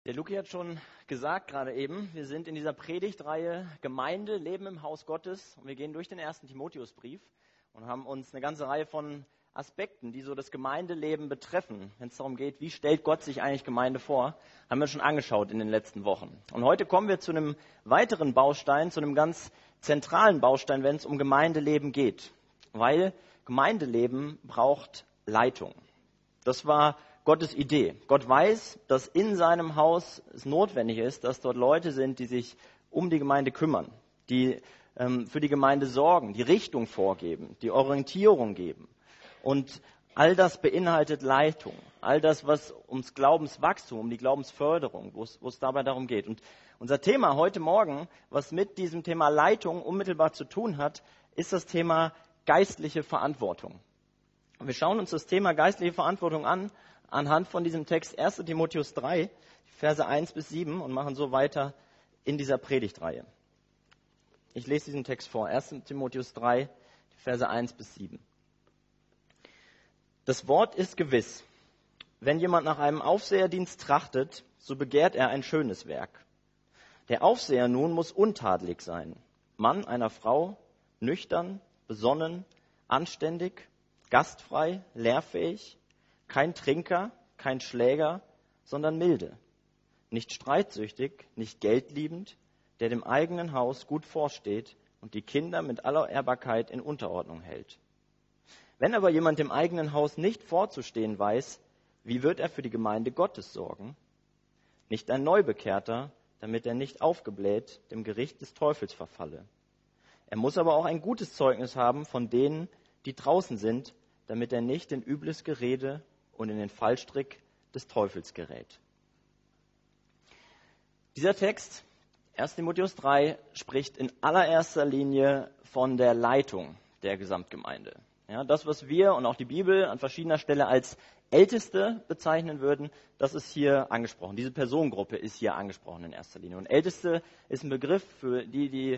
Der Luki hat schon gesagt gerade eben, wir sind in dieser Predigtreihe Gemeinde, Leben im Haus Gottes und wir gehen durch den 1. Timotheusbrief und haben uns eine ganze Reihe von Aspekten, die so das Gemeindeleben betreffen, wenn es darum geht, wie stellt Gott sich eigentlich Gemeinde vor, haben wir schon angeschaut in den letzten Wochen. Und heute kommen wir zu einem weiteren Baustein, zu einem ganz zentralen Baustein, wenn es um Gemeindeleben geht, weil Gemeindeleben braucht Leitung. Das war Gottes Idee. Gott weiß, dass in seinem Haus es notwendig ist, dass dort Leute sind, die sich um die Gemeinde kümmern, die für die Gemeinde sorgen, die Richtung vorgeben, die Orientierung geben. Und all das beinhaltet Leitung, all das, was ums Glaubenswachstum, um die Glaubensförderung, wo es dabei darum geht. Und unser Thema heute Morgen, was mit diesem Thema Leitung unmittelbar zu tun hat, ist das Thema geistliche Verantwortung. Und wir schauen uns das Thema geistliche Verantwortung an, anhand von diesem Text 1. Timotheus 3, Verse 1 bis 7 und machen so weiter in dieser Predigtreihe. Ich lese diesen Text vor, 1. Timotheus 3, Verse 1 bis 7. Das Wort ist gewiss. Wenn jemand nach einem Aufseherdienst trachtet, so begehrt er ein schönes Werk. Der Aufseher nun muss untadelig sein, Mann einer Frau, nüchtern, besonnen, anständig, gastfrei, lehrfähig, kein Trinker, kein Schläger, sondern milde, nicht streitsüchtig, nicht geldliebend, der dem eigenen Haus gut vorsteht und die Kinder mit aller Ehrbarkeit in Unterordnung hält. Wenn aber jemand dem eigenen Haus nicht vorzustehen weiß, wie wird er für die Gemeinde Gottes sorgen? Nicht ein Neubekehrter, damit er nicht aufgebläht dem Gericht des Teufels verfalle. Er muss aber auch ein gutes Zeugnis haben von denen, die draußen sind, damit er nicht in übles Gerede und in den Fallstrick des Teufels gerät. Dieser Text, 1. Timotheus 3, spricht in allererster Linie von der Leitung der Gesamtgemeinde. Ja, das, was wir und auch die Bibel an verschiedener Stelle als Älteste bezeichnen würden, das ist hier angesprochen. Diese Personengruppe ist hier angesprochen in erster Linie. Und Älteste ist ein Begriff für die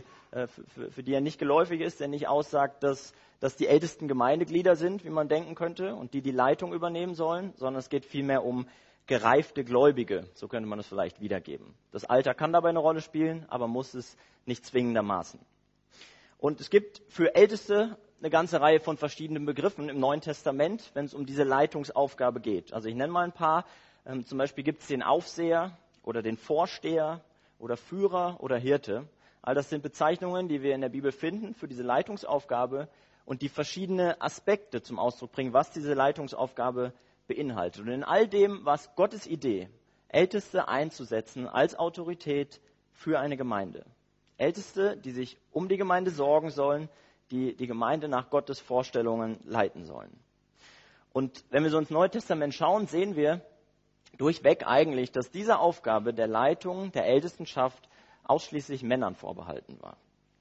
er nicht geläufig ist, der nicht aussagt, dass die ältesten Gemeindeglieder sind, wie man denken könnte, und die Leitung übernehmen sollen, sondern es geht vielmehr um gereifte Gläubige, so könnte man es vielleicht wiedergeben. Das Alter kann dabei eine Rolle spielen, aber muss es nicht zwingendermaßen. Und es gibt für Älteste eine ganze Reihe von verschiedenen Begriffen im Neuen Testament, wenn es um diese Leitungsaufgabe geht. Also ich nenne mal ein paar. Zum Beispiel gibt es den Aufseher oder den Vorsteher oder Führer oder Hirte. All das sind Bezeichnungen, die wir in der Bibel finden für diese Leitungsaufgabe und die verschiedene Aspekte zum Ausdruck bringen, was diese Leitungsaufgabe beinhaltet. Und in all dem war es Gottes Idee, Älteste einzusetzen als Autorität für eine Gemeinde. Älteste, die sich um die Gemeinde sorgen sollen, die die Gemeinde nach Gottes Vorstellungen leiten sollen. Und wenn wir so ins Neue Testament schauen, sehen wir durchweg eigentlich, dass diese Aufgabe der Leitung, der Ältestenschaft ausschließlich Männern vorbehalten war.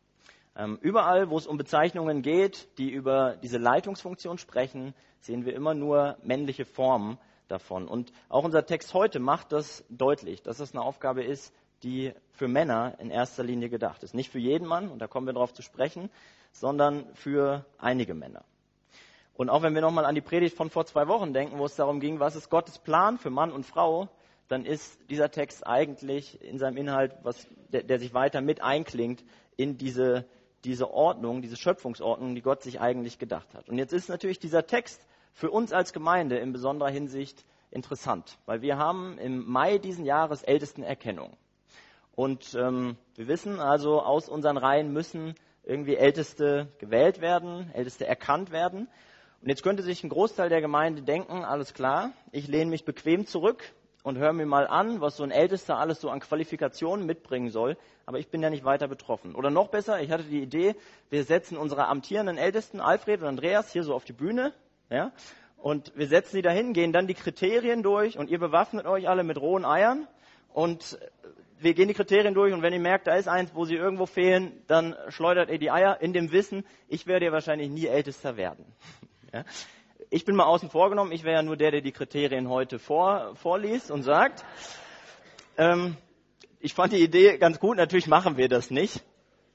Überall, wo es um Bezeichnungen geht, die über diese Leitungsfunktion sprechen, sehen wir immer nur männliche Formen davon. Und auch unser Text heute macht das deutlich, dass das eine Aufgabe ist, die für Männer in erster Linie gedacht ist. Nicht für jeden Mann, und da kommen wir darauf zu sprechen, sondern für einige Männer. Und auch wenn wir nochmal an die Predigt von vor 2 Wochen denken, wo es darum ging, was ist Gottes Plan für Mann und Frau, dann ist dieser Text eigentlich in seinem Inhalt, der sich weiter mit einklingt in diese Ordnung, diese Schöpfungsordnung, die Gott sich eigentlich gedacht hat. Und jetzt ist natürlich dieser Text für uns als Gemeinde in besonderer Hinsicht interessant, weil wir haben im Mai diesen Jahres Ältestenerkennung. Und wir wissen also, aus unseren Reihen müssen irgendwie Älteste gewählt werden, Älteste erkannt werden. Und jetzt könnte sich ein Großteil der Gemeinde denken, alles klar, ich lehne mich bequem zurück und höre mir mal an, was so ein Ältester alles so an Qualifikationen mitbringen soll, aber ich bin ja nicht weiter betroffen. Oder noch besser, ich hatte die Idee, wir setzen unsere amtierenden Ältesten, Alfred und Andreas, hier so auf die Bühne, ja, und wir setzen sie dahin, gehen dann die Kriterien durch und ihr bewaffnet euch alle mit rohen Eiern und wir gehen die Kriterien durch und wenn ihr merkt, da ist eins, wo sie irgendwo fehlen, dann schleudert ihr die Eier in dem Wissen, ich werde ja wahrscheinlich nie Ältester werden. Ja? Ich bin mal außen vor genommen, ich wäre ja nur der die Kriterien heute vorliest und sagt. Ich fand die Idee ganz gut, natürlich machen wir das nicht.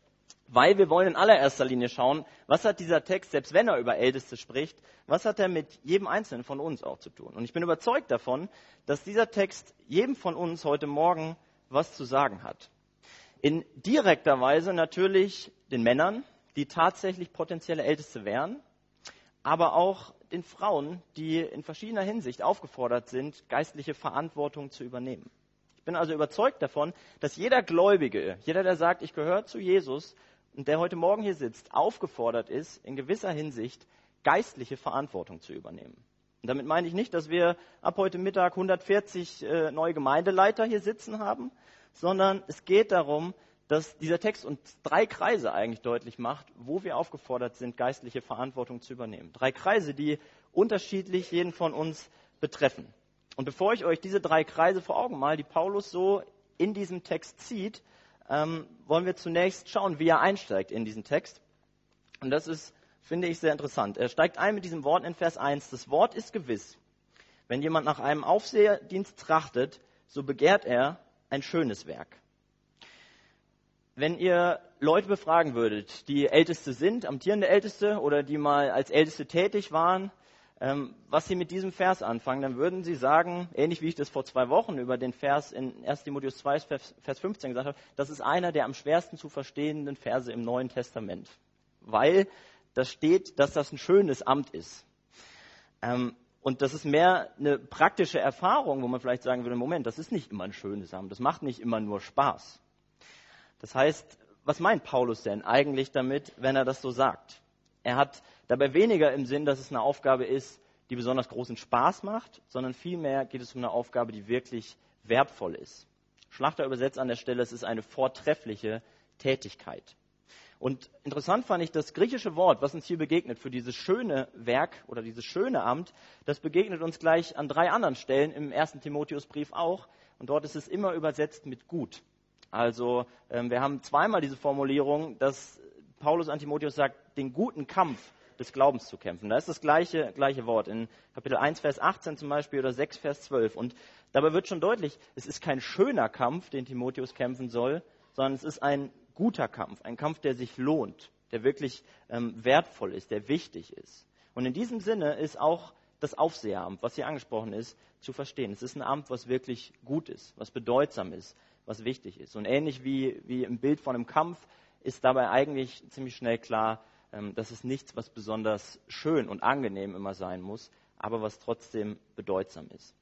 Weil wir wollen in allererster Linie schauen, was hat dieser Text, selbst wenn er über Älteste spricht, was hat er mit jedem Einzelnen von uns auch zu tun. Und ich bin überzeugt davon, dass dieser Text jedem von uns heute Morgen was zu sagen hat. In direkter Weise natürlich den Männern, die tatsächlich potenzielle Älteste wären, aber auch den Frauen, die in verschiedener Hinsicht aufgefordert sind, geistliche Verantwortung zu übernehmen. Ich bin also überzeugt davon, dass jeder Gläubige, jeder, der sagt, ich gehöre zu Jesus und der heute Morgen hier sitzt, aufgefordert ist, in gewisser Hinsicht geistliche Verantwortung zu übernehmen. Und damit meine ich nicht, dass wir ab heute Mittag 140 neue Gemeindeleiter hier sitzen haben, sondern es geht darum, dass dieser Text uns 3 Kreise eigentlich deutlich macht, wo wir aufgefordert sind, geistliche Verantwortung zu übernehmen. 3 Kreise, die unterschiedlich jeden von uns betreffen. Und bevor ich euch diese 3 Kreise vor Augen male, die Paulus so in diesem Text zieht, wollen wir zunächst schauen, wie er einsteigt in diesen Text. Und das ist, finde ich, sehr interessant. Er steigt ein mit diesem Wort in Vers 1. Das Wort ist gewiss. Wenn jemand nach einem Aufseherdienst trachtet, so begehrt er ein schönes Werk. Wenn ihr Leute befragen würdet, die Älteste sind, amtierende Älteste oder die mal als Älteste tätig waren, was sie mit diesem Vers anfangen, dann würden sie sagen, ähnlich wie ich das vor 2 Wochen über den Vers in 1 Timotheus 2, Vers 15 gesagt habe, das ist einer der am schwersten zu verstehenden Verse im Neuen Testament, weil da steht, dass das ein schönes Amt ist. Und das ist mehr eine praktische Erfahrung, wo man vielleicht sagen würde, Moment, das ist nicht immer ein schönes Amt, das macht nicht immer nur Spaß. Das heißt, was meint Paulus denn eigentlich damit, wenn er das so sagt? Er hat dabei weniger im Sinn, dass es eine Aufgabe ist, die besonders großen Spaß macht, sondern vielmehr geht es um eine Aufgabe, die wirklich wertvoll ist. Schlachter übersetzt an der Stelle, es ist eine vortreffliche Tätigkeit. Und interessant fand ich, das griechische Wort, was uns hier begegnet für dieses schöne Werk oder dieses schöne Amt, das begegnet uns gleich an 3 anderen Stellen im 1. Timotheusbrief auch. Und dort ist es immer übersetzt mit gut. Also wir haben zweimal diese Formulierung, dass Paulus an Timotheus sagt, den guten Kampf des Glaubens zu kämpfen. Da ist das gleiche Wort in Kapitel 1, Vers 18 zum Beispiel oder 6, Vers 12. Und dabei wird schon deutlich, es ist kein schöner Kampf, den Timotheus kämpfen soll, sondern es ist ein guter Kampf, ein Kampf, der sich lohnt, der wirklich wertvoll ist, der wichtig ist. Und in diesem Sinne ist auch das Aufseheramt, was hier angesprochen ist, zu verstehen. Es ist ein Amt, was wirklich gut ist, was bedeutsam ist, was wichtig ist. Und ähnlich wie im Bild von einem Kampf ist dabei eigentlich ziemlich schnell klar, dass es nichts, was besonders schön und angenehm immer sein muss, aber was trotzdem bedeutsam ist.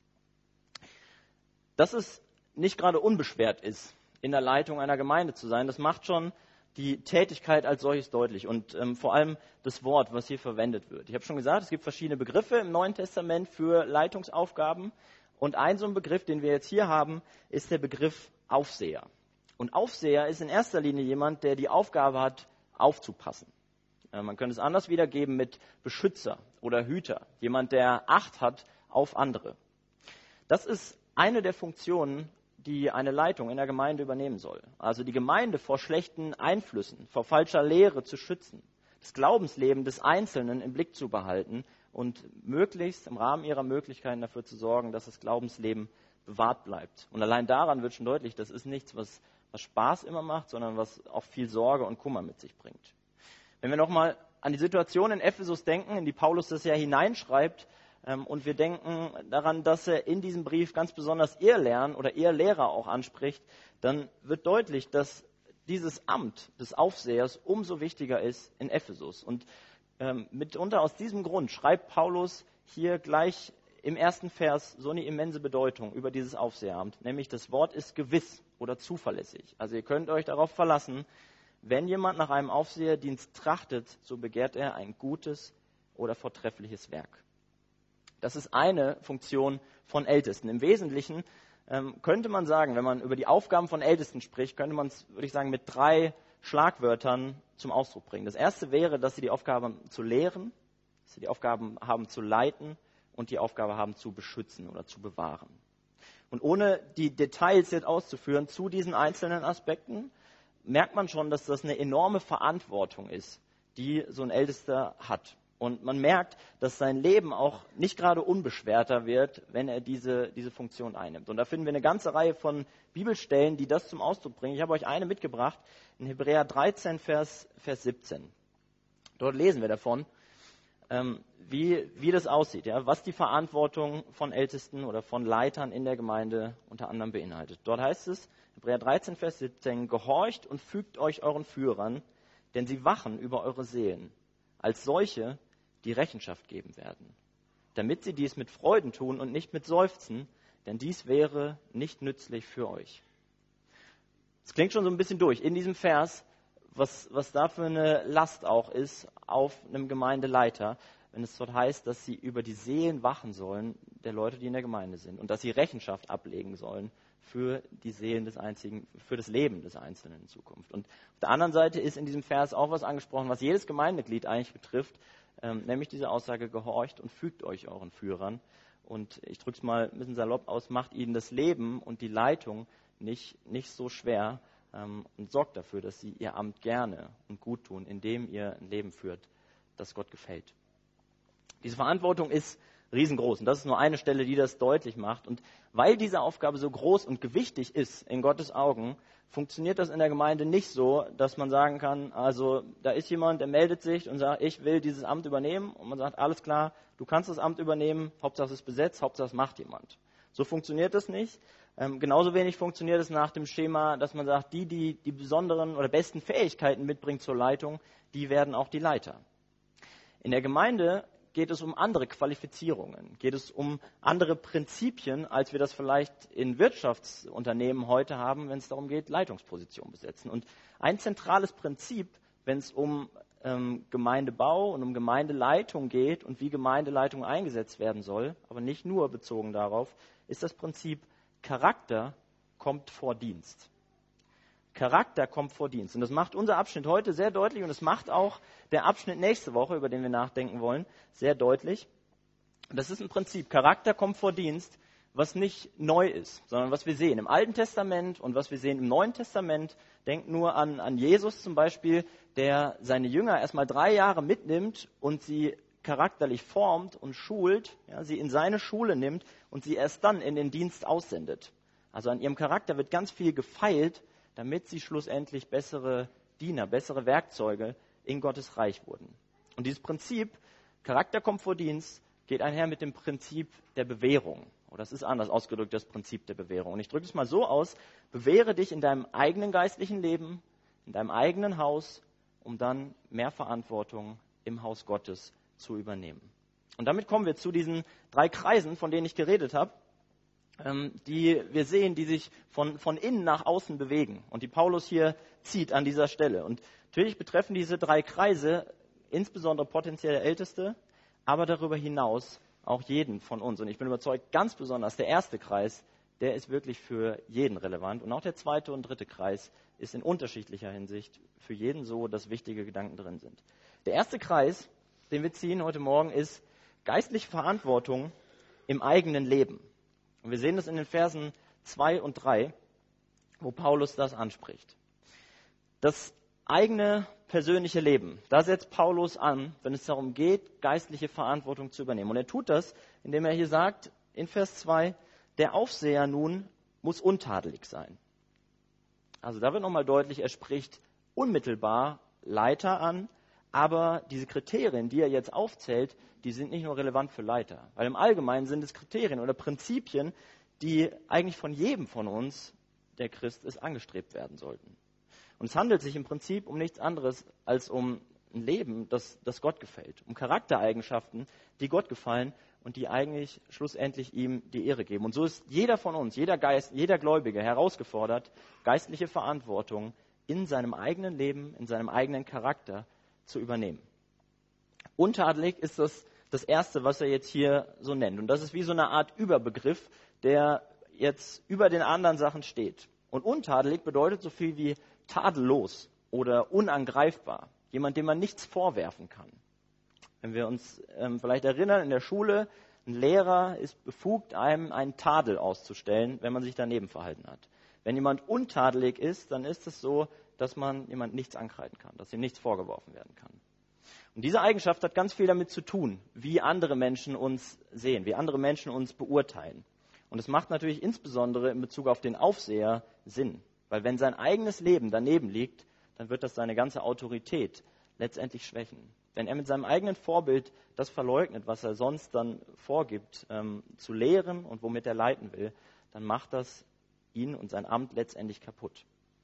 Dass es nicht gerade unbeschwert ist, in der Leitung einer Gemeinde zu sein, das macht schon die Tätigkeit als solches deutlich und vor allem das Wort, was hier verwendet wird. Ich habe schon gesagt, es gibt verschiedene Begriffe im Neuen Testament für Leitungsaufgaben und ein so ein Begriff, den wir jetzt hier haben, ist der Begriff Aufseher. Und Aufseher ist in erster Linie jemand, der die Aufgabe hat, aufzupassen. Man könnte es anders wiedergeben mit Beschützer oder Hüter, jemand, der Acht hat auf andere. Das ist eine der Funktionen, die eine Leitung in der Gemeinde übernehmen soll. Also die Gemeinde vor schlechten Einflüssen, vor falscher Lehre zu schützen, das Glaubensleben des Einzelnen im Blick zu behalten und möglichst im Rahmen ihrer Möglichkeiten dafür zu sorgen, dass das Glaubensleben bewahrt bleibt. Und allein daran wird schon deutlich, das ist nichts, was Spaß immer macht, sondern was auch viel Sorge und Kummer mit sich bringt. Wenn wir nochmal an die Situation in Ephesus denken, in die Paulus das ja hineinschreibt, und wir denken daran, dass er in diesem Brief ganz besonders Ehelernen oder Ehelehrer auch anspricht, dann wird deutlich, dass dieses Amt des Aufsehers umso wichtiger ist in Ephesus. Und mitunter aus diesem Grund schreibt Paulus hier gleich im ersten Vers so eine immense Bedeutung über dieses Aufseheramt, nämlich das Wort ist gewiss oder zuverlässig. Also ihr könnt euch darauf verlassen, wenn jemand nach einem Aufseherdienst trachtet, so begehrt er ein gutes oder vortreffliches Werk. Das ist eine Funktion von Ältesten. Im Wesentlichen könnte man sagen, wenn man über die Aufgaben von Ältesten spricht, könnte man es, würde ich sagen, mit 3 Schlagwörtern zum Ausdruck bringen. Das erste wäre, dass sie die Aufgabe haben zu lehren, dass sie die Aufgaben haben zu leiten und die Aufgabe haben zu beschützen oder zu bewahren. Und ohne die Details jetzt auszuführen zu diesen einzelnen Aspekten, merkt man schon, dass das eine enorme Verantwortung ist, die so ein Ältester hat. Und man merkt, dass sein Leben auch nicht gerade unbeschwerter wird, wenn er diese Funktion einnimmt. Und da finden wir eine ganze Reihe von Bibelstellen, die das zum Ausdruck bringen. Ich habe euch eine mitgebracht, in Hebräer 13, Vers 17. Dort lesen wir davon, wie das aussieht, ja, was die Verantwortung von Ältesten oder von Leitern in der Gemeinde unter anderem beinhaltet. Dort heißt es, Hebräer 13, Vers 17, gehorcht und fügt euch euren Führern, denn sie wachen über eure Seelen, als solche, die Rechenschaft geben werden, damit sie dies mit Freuden tun und nicht mit Seufzen, denn dies wäre nicht nützlich für euch. Es klingt schon so ein bisschen durch in diesem Vers, was da für eine Last auch ist auf einem Gemeindeleiter, wenn es dort heißt, dass sie über die Seelen wachen sollen der Leute, die in der Gemeinde sind und dass sie Rechenschaft ablegen sollen für die Seelen des Einzigen, für das Leben des Einzelnen in Zukunft. Und auf der anderen Seite ist in diesem Vers auch was angesprochen, was jedes Gemeindeglied eigentlich betrifft, nämlich diese Aussage, gehorcht und fügt euch euren Führern. Und ich drücke es mal ein bisschen salopp aus, macht ihnen das Leben und die Leitung nicht so schwer und sorgt dafür, dass sie ihr Amt gerne und gut tun, indem ihr ein Leben führt, das Gott gefällt. Diese Verantwortung ist riesengroß und das ist nur eine Stelle, die das deutlich macht. Und weil diese Aufgabe so groß und gewichtig ist in Gottes Augen, funktioniert das in der Gemeinde nicht so, dass man sagen kann, also da ist jemand, der meldet sich und sagt, ich will dieses Amt übernehmen. Und man sagt, alles klar, du kannst das Amt übernehmen, Hauptsache es ist besetzt, Hauptsache es macht jemand. So funktioniert das nicht. Genauso wenig funktioniert es nach dem Schema, dass man sagt, die besonderen oder besten Fähigkeiten mitbringen zur Leitung, die werden auch die Leiter. In der Gemeinde geht es um andere Qualifizierungen, geht es um andere Prinzipien, als wir das vielleicht in Wirtschaftsunternehmen heute haben, wenn es darum geht, Leitungspositionen besetzen. Und ein zentrales Prinzip, wenn es um Gemeindebau und um Gemeindeleitung geht und wie Gemeindeleitung eingesetzt werden soll, aber nicht nur bezogen darauf, ist das Prinzip Charakter kommt vor Dienst. Charakter kommt vor Dienst. Und das macht unser Abschnitt heute sehr deutlich und es macht auch der Abschnitt nächste Woche, über den wir nachdenken wollen, sehr deutlich. Das ist im Prinzip Charakter kommt vor Dienst, was nicht neu ist, sondern was wir sehen im Alten Testament und was wir sehen im Neuen Testament. Denkt nur an Jesus zum Beispiel, der seine Jünger erstmal 3 Jahre mitnimmt und sie charakterlich formt und schult, ja, sie in seine Schule nimmt und sie erst dann in den Dienst aussendet. Also an ihrem Charakter wird ganz viel gefeilt, damit sie schlussendlich bessere Diener, bessere Werkzeuge in Gottes Reich wurden. Und dieses Prinzip, Charakter kommt vor Dienst, geht einher mit dem Prinzip der Bewährung. Oder das ist anders ausgedrückt, das Prinzip der Bewährung. Und ich drücke es mal so aus, bewähre dich in deinem eigenen geistlichen Leben, in deinem eigenen Haus, um dann mehr Verantwortung im Haus Gottes zu übernehmen. Und damit kommen wir zu diesen 3 Kreisen, von denen ich geredet habe, die wir sehen, die sich von innen nach außen bewegen und die Paulus hier zieht an dieser Stelle. Und natürlich betreffen diese 3 Kreise insbesondere potenzielle Älteste, aber darüber hinaus auch jeden von uns. Und ich bin überzeugt, ganz besonders der erste Kreis, der ist wirklich für jeden relevant. Und auch der zweite und dritte Kreis ist in unterschiedlicher Hinsicht für jeden so, dass wichtige Gedanken drin sind. Der erste Kreis, den wir ziehen heute Morgen, ist geistliche Verantwortung im eigenen Leben. Und wir sehen das in den Versen 2 und 3, wo Paulus das anspricht. Das eigene persönliche Leben, da setzt Paulus an, wenn es darum geht, geistliche Verantwortung zu übernehmen. Und er tut das, indem er hier sagt, in Vers 2, der Aufseher nun muss untadelig sein. Also da wird nochmal deutlich, er spricht unmittelbar Leiter an, aber diese Kriterien, die er jetzt aufzählt, die sind nicht nur relevant für Leiter. Weil im Allgemeinen sind es Kriterien oder Prinzipien, die eigentlich von jedem von uns, der Christ ist, angestrebt werden sollten. Und es handelt sich im Prinzip um nichts anderes als um ein Leben, das Gott gefällt. Um Charaktereigenschaften, die Gott gefallen und die eigentlich schlussendlich ihm die Ehre geben. Und so ist jeder von uns, jeder Gläubige herausgefordert, geistliche Verantwortung in seinem eigenen Leben, in seinem eigenen Charakter zu übernehmen. Untadelig ist das Erste, was er jetzt hier so nennt. Und das ist wie so eine Art Überbegriff, der jetzt über den anderen Sachen steht. Und untadelig bedeutet so viel wie tadellos oder unangreifbar. Jemand, dem man nichts vorwerfen kann. Wenn wir uns vielleicht erinnern, in der Schule, ein Lehrer ist befugt, einem einen Tadel auszustellen, wenn man sich daneben verhalten hat. Wenn jemand untadelig ist, dann ist es so, dass man jemand nichts ankreiden kann, dass ihm nichts vorgeworfen werden kann. Und diese Eigenschaft hat ganz viel damit zu tun, wie andere Menschen uns sehen, wie andere Menschen uns beurteilen. Und es macht natürlich insbesondere in Bezug auf den Aufseher Sinn. Weil wenn sein eigenes Leben daneben liegt, dann wird das seine ganze Autorität letztendlich schwächen. Wenn er mit seinem eigenen Vorbild das verleugnet, was er sonst dann vorgibt, zu lehren und womit er leiten will, dann macht das ihn und sein Amt letztendlich kaputt.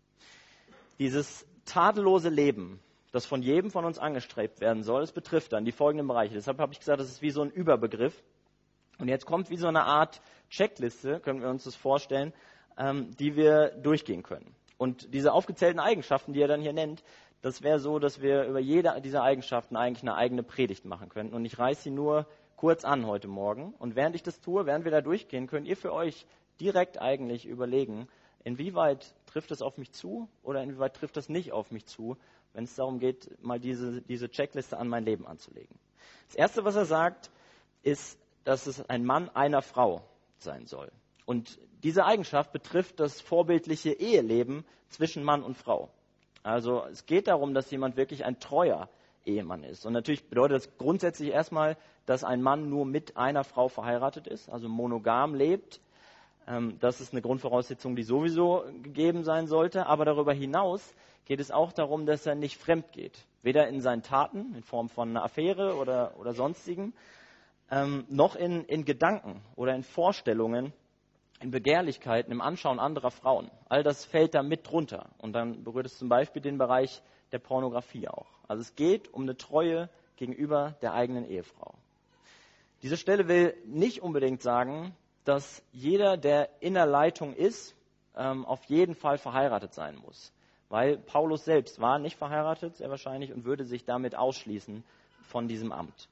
Dieses tadellose Leben, das von jedem von uns angestrebt werden soll, es betrifft dann die folgenden Bereiche. Deshalb habe ich gesagt, das ist wie so ein Überbegriff. Und jetzt kommt wie so eine Art Checkliste, können wir uns das vorstellen, die wir durchgehen können. Und diese aufgezählten Eigenschaften, die er dann hier nennt, das wäre so, dass wir über jede dieser Eigenschaften eigentlich eine eigene Predigt machen könnten. Und ich reiße sie nur kurz an heute Morgen. Und während ich das tue, während wir da durchgehen, könnt ihr für euch direkt eigentlich überlegen, inwieweit trifft es auf mich zu oder inwieweit trifft es nicht auf mich zu, wenn es darum geht, mal diese Checkliste an mein Leben anzulegen. Das Erste, was er sagt, ist, dass es ein Mann einer Frau sein soll. Und diese Eigenschaft betrifft das vorbildliche Eheleben zwischen Mann und Frau. Also es geht darum, dass jemand wirklich ein treuer Ehemann ist. Und natürlich bedeutet das grundsätzlich erstmal, dass ein Mann nur mit einer Frau verheiratet ist, also monogam lebt. Das ist eine Grundvoraussetzung, die sowieso gegeben sein sollte. Aber darüber hinaus geht es auch darum, dass er nicht fremd geht. Weder in seinen Taten, in Form von einer Affäre oder sonstigen, noch in Gedanken oder in Vorstellungen, in Begehrlichkeiten, im Anschauen anderer Frauen. All das fällt da mit drunter. Und dann berührt es zum Beispiel den Bereich der Pornografie auch. Also es geht um eine Treue gegenüber der eigenen Ehefrau. Diese Stelle will nicht unbedingt sagen, dass jeder, der in der Leitung ist, auf jeden Fall verheiratet sein muss. Weil Paulus selbst war nicht verheiratet, sehr wahrscheinlich, und würde sich damit ausschließen von diesem Amt.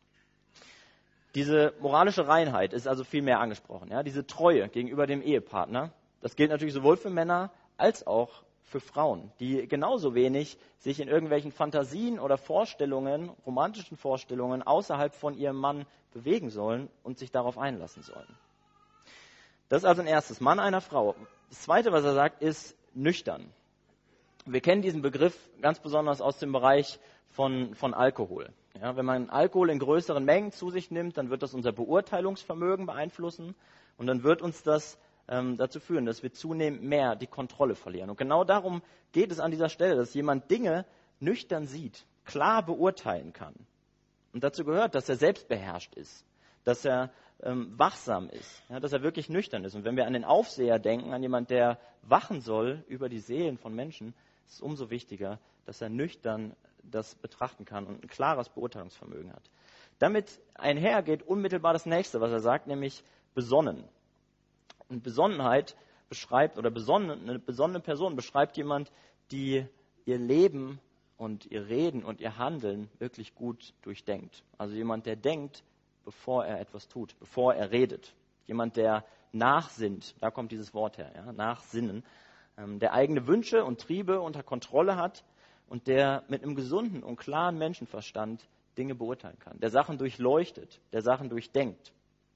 Diese moralische Reinheit ist also viel mehr angesprochen. Ja? Diese Treue gegenüber dem Ehepartner, das gilt natürlich sowohl für Männer als auch für Frauen, die genauso wenig sich in irgendwelchen Fantasien oder Vorstellungen, romantischen Vorstellungen außerhalb von ihrem Mann bewegen sollen und sich darauf einlassen sollen. Das ist also ein erstes, Mann einer Frau. Das Zweite, was er sagt, ist nüchtern. Wir kennen diesen Begriff ganz besonders aus dem Bereich von Alkohol. Ja, wenn man Alkohol in größeren Mengen zu sich nimmt, dann wird das unser Beurteilungsvermögen beeinflussen und dann wird uns das dazu führen, dass wir zunehmend mehr die Kontrolle verlieren. Und genau darum geht es an dieser Stelle, dass jemand Dinge nüchtern sieht, klar beurteilen kann. Und dazu gehört, dass er selbstbeherrscht ist, dass er wachsam ist, ja, dass er wirklich nüchtern ist. Und wenn wir an den Aufseher denken, an jemand, der wachen soll über die Seelen von Menschen, ist es umso wichtiger, dass er nüchtern das betrachten kann und ein klares Beurteilungsvermögen hat. Damit einher geht unmittelbar das Nächste, was er sagt, nämlich besonnen. Und Besonnenheit beschreibt, oder eine besonnene Person beschreibt jemand, die ihr Leben und ihr Reden und ihr Handeln wirklich gut durchdenkt. Also jemand, der denkt, bevor er etwas tut, bevor er redet. Jemand, der nachsinnt, da kommt dieses Wort her, ja, nachsinnen, der eigene Wünsche und Triebe unter Kontrolle hat und der mit einem gesunden und klaren Menschenverstand Dinge beurteilen kann, der Sachen durchleuchtet, der Sachen durchdenkt.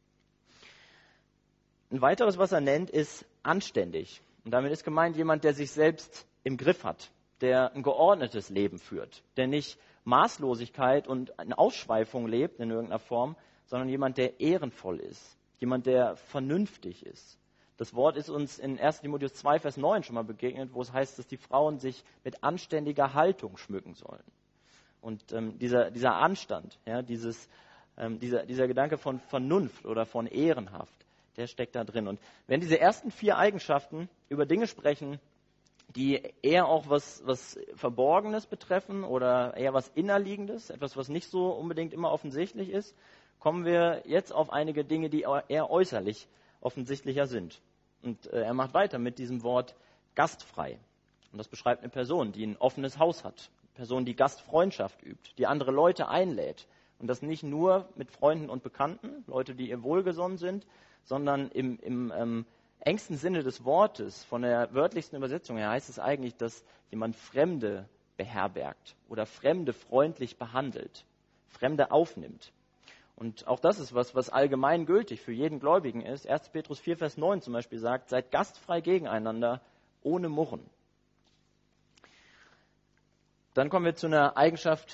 Ein weiteres, was er nennt, ist anständig. Und damit ist gemeint jemand, der sich selbst im Griff hat, der ein geordnetes Leben führt, der nicht Maßlosigkeit und eine Ausschweifung lebt in irgendeiner Form, sondern jemand, der ehrenvoll ist, jemand, der vernünftig ist. Das Wort ist uns in 1. Timotheus 2, Vers 9 schon mal begegnet, wo es heißt, dass die Frauen sich mit anständiger Haltung schmücken sollen. Und dieser Anstand, ja, dieser Gedanke von Vernunft oder von ehrenhaft, der steckt da drin. Und wenn diese ersten 4 Eigenschaften über Dinge sprechen, die eher auch was Verborgenes betreffen oder eher was Innerliegendes, etwas, was nicht so unbedingt immer offensichtlich ist, kommen wir jetzt auf einige Dinge, die eher äußerlich offensichtlicher sind. Und er macht weiter mit diesem Wort gastfrei. Und das beschreibt eine Person, die ein offenes Haus hat, eine Person, die Gastfreundschaft übt, die andere Leute einlädt. Und das nicht nur mit Freunden und Bekannten, Leute, die ihr wohlgesonnen sind, sondern im engsten Sinne des Wortes, von der wörtlichsten Übersetzung her, heißt es eigentlich, dass jemand Fremde beherbergt oder Fremde freundlich behandelt, Fremde aufnimmt. Und auch das ist was allgemein gültig für jeden Gläubigen ist. 1. Petrus 4, Vers 9 zum Beispiel sagt, seid gastfrei gegeneinander, ohne Murren. Dann kommen wir zu einer Eigenschaft,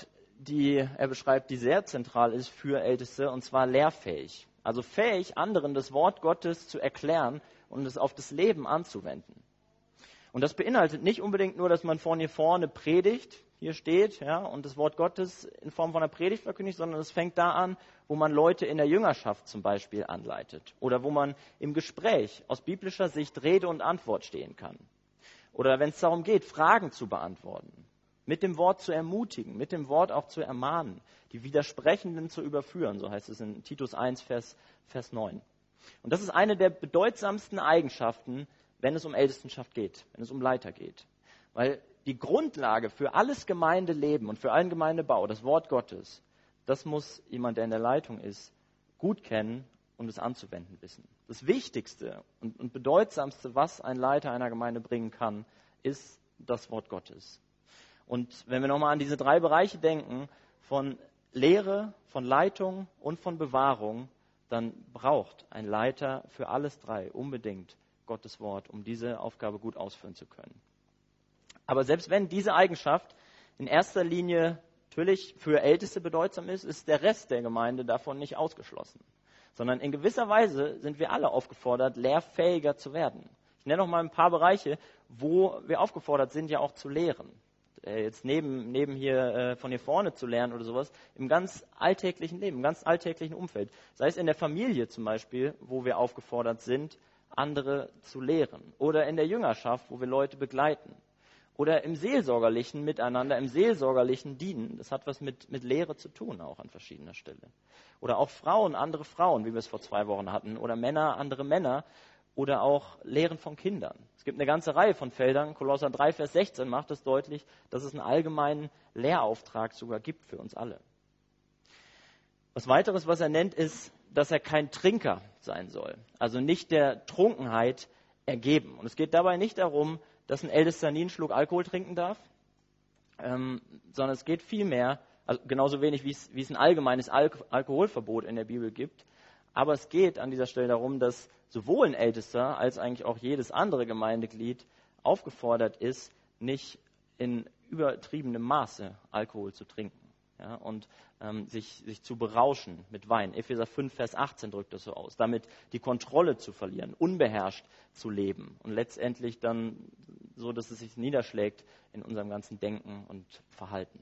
die er beschreibt, die sehr zentral ist für Älteste, und zwar lehrfähig. Also fähig, anderen das Wort Gottes zu erklären und es auf das Leben anzuwenden. Und das beinhaltet nicht unbedingt nur, dass man hier vorne predigt, hier steht, ja, und das Wort Gottes in Form von einer Predigt verkündigt, sondern es fängt da an, wo man Leute in der Jüngerschaft zum Beispiel anleitet oder wo man im Gespräch aus biblischer Sicht Rede und Antwort stehen kann. Oder wenn es darum geht, Fragen zu beantworten, mit dem Wort zu ermutigen, mit dem Wort auch zu ermahnen, die Widersprechenden zu überführen, so heißt es in Titus 1, Vers 9. Und das ist eine der bedeutsamsten Eigenschaften, wenn es um Ältestenschaft geht, wenn es um Leiter geht. Weil die Grundlage für alles Gemeindeleben und für allen Gemeindebau, das Wort Gottes, das muss jemand, der in der Leitung ist, gut kennen und es anzuwenden wissen. Das Wichtigste und Bedeutsamste, was ein Leiter einer Gemeinde bringen kann, ist das Wort Gottes. Und wenn wir nochmal an diese 3 Bereiche denken, von Lehre, von Leitung und von Bewahrung, dann braucht ein Leiter für alles 3 unbedingt Gottes Wort, um diese Aufgabe gut ausführen zu können. Aber selbst wenn diese Eigenschaft in erster Linie natürlich für Älteste bedeutsam ist, ist der Rest der Gemeinde davon nicht ausgeschlossen. Sondern in gewisser Weise sind wir alle aufgefordert, lehrfähiger zu werden. Ich nenne noch mal ein paar Bereiche, wo wir aufgefordert sind, ja auch zu lehren. Jetzt neben hier von hier vorne zu lernen oder sowas, im ganz alltäglichen Leben, im ganz alltäglichen Umfeld. Sei es in der Familie zum Beispiel, wo wir aufgefordert sind, andere zu lehren. Oder in der Jüngerschaft, wo wir Leute begleiten. Oder im seelsorgerlichen Miteinander, im seelsorgerlichen Dienen. Das hat was mit Lehre zu tun, auch an verschiedener Stelle. Oder auch Frauen, andere Frauen, wie wir es vor 2 Wochen hatten. Oder Männer, andere Männer. Oder auch Lehren von Kindern. Es gibt eine ganze Reihe von Feldern. Kolosser 3, Vers 16 macht es deutlich, dass es einen allgemeinen Lehrauftrag sogar gibt für uns alle. Was weiteres, was er nennt, ist, dass er kein Trinker sein soll. Also nicht der Trunkenheit ergeben. Und es geht dabei nicht darum, dass ein Ältester nie einen Schluck Alkohol trinken darf, sondern es geht vielmehr, also genauso wenig wie es ein allgemeines Alkoholverbot in der Bibel gibt, aber es geht an dieser Stelle darum, dass sowohl ein Ältester als eigentlich auch jedes andere Gemeindeglied aufgefordert ist, nicht in übertriebenem Maße Alkohol zu trinken, ja, und sich zu berauschen mit Wein. Epheser 5, Vers 18 drückt das so aus. Damit die Kontrolle zu verlieren, unbeherrscht zu leben und letztendlich dann so, dass es sich niederschlägt in unserem ganzen Denken und Verhalten.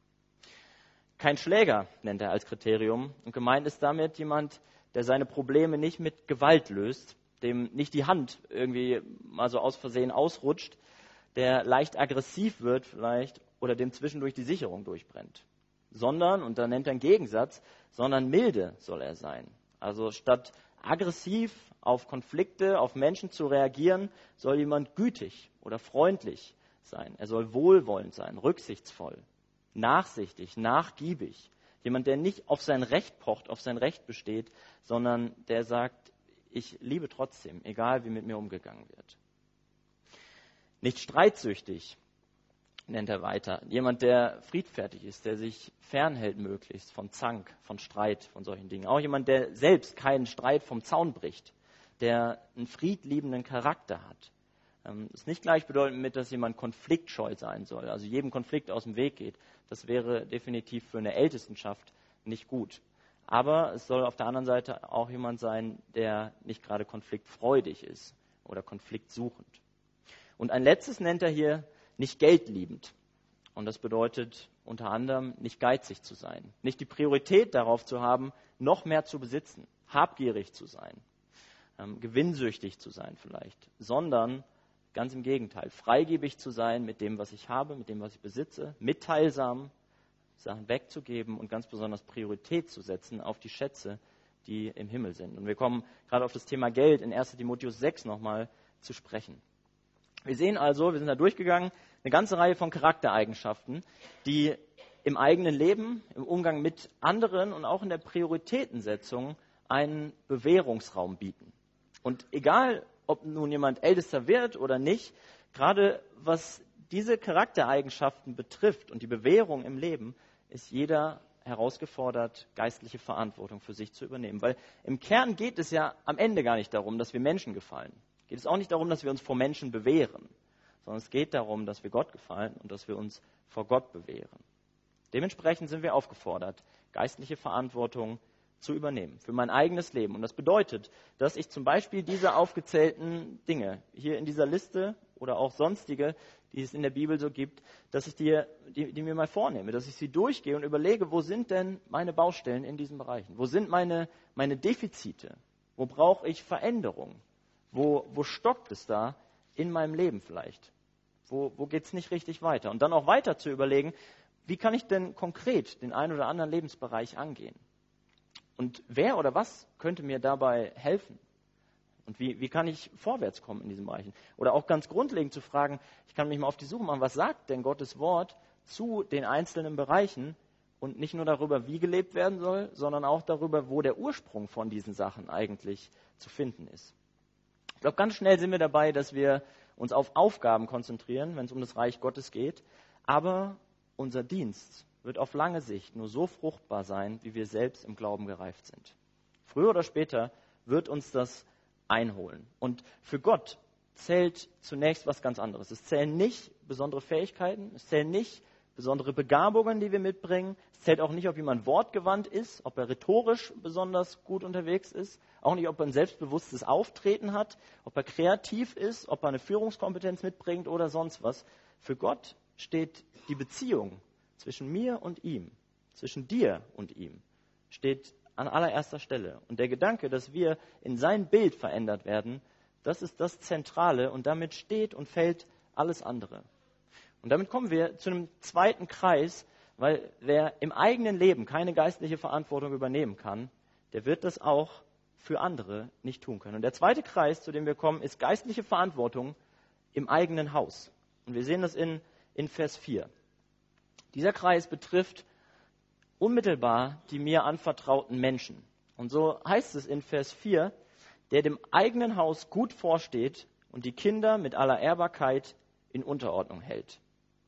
Kein Schläger nennt er als Kriterium. Und gemeint ist damit jemand, der seine Probleme nicht mit Gewalt löst, dem nicht die Hand irgendwie mal so aus Versehen ausrutscht, der leicht aggressiv wird vielleicht oder dem zwischendurch die Sicherung durchbrennt. Sondern, und da nennt er einen Gegensatz, sondern milde soll er sein. Also statt aggressiv auf Konflikte, auf Menschen zu reagieren, soll jemand gütig oder freundlich sein. Er soll wohlwollend sein, rücksichtsvoll, nachsichtig, nachgiebig. Jemand, der nicht auf sein Recht pocht, auf sein Recht besteht, sondern der sagt, ich liebe trotzdem, egal wie mit mir umgegangen wird. Nicht streitsüchtig, nennt er weiter. Jemand, der friedfertig ist, der sich fernhält möglichst von Zank, von Streit, von solchen Dingen. Auch jemand, der selbst keinen Streit vom Zaun bricht, der einen friedliebenden Charakter hat. Das ist nicht gleichbedeutend mit, dass jemand konfliktscheu sein soll, also jedem Konflikt aus dem Weg geht. Das wäre definitiv für eine Ältestenschaft nicht gut. Aber es soll auf der anderen Seite auch jemand sein, der nicht gerade konfliktfreudig ist oder konfliktsuchend. Und ein letztes nennt er hier nicht geldliebend. Und das bedeutet unter anderem nicht geizig zu sein, nicht die Priorität darauf zu haben, noch mehr zu besitzen, habgierig zu sein, gewinnsüchtig zu sein vielleicht, sondern ganz im Gegenteil, freigebig zu sein mit dem, was ich habe, mit dem, was ich besitze, mitteilsam, Sachen wegzugeben und ganz besonders Priorität zu setzen auf die Schätze, die im Himmel sind. Und wir kommen gerade auf das Thema Geld in 1. Timotheus 6 nochmal zu sprechen. Wir sehen also, wir sind da durchgegangen, eine ganze Reihe von Charaktereigenschaften, die im eigenen Leben, im Umgang mit anderen und auch in der Prioritätensetzung einen Bewährungsraum bieten. Und egal, ob nun jemand Ältester wird oder nicht, gerade was diese Charaktereigenschaften betrifft und die Bewährung im Leben, ist jeder herausgefordert, geistliche Verantwortung für sich zu übernehmen. Weil im Kern geht es ja am Ende gar nicht darum, dass wir Menschen gefallen. Geht es auch nicht darum, dass wir uns vor Menschen bewähren, sondern es geht darum, dass wir Gott gefallen und dass wir uns vor Gott bewähren. Dementsprechend sind wir aufgefordert, geistliche Verantwortung zu übernehmen für mein eigenes Leben. Und das bedeutet, dass ich zum Beispiel diese aufgezählten Dinge hier in dieser Liste oder auch sonstige, die es in der Bibel so gibt, dass ich die mir mal vornehme, dass ich sie durchgehe und überlege, wo sind denn meine Baustellen in diesen Bereichen? Wo sind meine Defizite? Wo brauche ich Veränderung? Wo stockt es da in meinem Leben vielleicht? Wo geht es nicht richtig weiter? Und dann auch weiter zu überlegen, wie kann ich denn konkret den einen oder anderen Lebensbereich angehen? Und wer oder was könnte mir dabei helfen? Und wie kann ich vorwärts kommen in diesen Bereichen? Oder auch ganz grundlegend zu fragen, ich kann mich mal auf die Suche machen, was sagt denn Gottes Wort zu den einzelnen Bereichen? Und nicht nur darüber, wie gelebt werden soll, sondern auch darüber, wo der Ursprung von diesen Sachen eigentlich zu finden ist. Ich glaube, ganz schnell sind wir dabei, dass wir uns auf Aufgaben konzentrieren, wenn es um das Reich Gottes geht. Aber unser Dienst wird auf lange Sicht nur so fruchtbar sein, wie wir selbst im Glauben gereift sind. Früher oder später wird uns das einholen. Und für Gott zählt zunächst was ganz anderes. Es zählen nicht besondere Fähigkeiten, es zählen nicht besondere Begabungen, die wir mitbringen. Es zählt auch nicht, ob jemand wortgewandt ist, ob er rhetorisch besonders gut unterwegs ist, auch nicht, ob er ein selbstbewusstes Auftreten hat, ob er kreativ ist, ob er eine Führungskompetenz mitbringt oder sonst was. Für Gott steht die Beziehung zwischen mir und ihm, zwischen dir und ihm, steht an allererster Stelle. Und der Gedanke, dass wir in sein Bild verändert werden, das ist das Zentrale und damit steht und fällt alles andere. Und damit kommen wir zu einem zweiten Kreis, weil wer im eigenen Leben keine geistliche Verantwortung übernehmen kann, der wird das auch für andere nicht tun können. Und der zweite Kreis, zu dem wir kommen, ist geistliche Verantwortung im eigenen Haus. Und wir sehen das in Vers 4. Dieser Kreis betrifft unmittelbar die mir anvertrauten Menschen. Und so heißt es in Vers 4, der dem eigenen Haus gut vorsteht und die Kinder mit aller Ehrbarkeit in Unterordnung hält.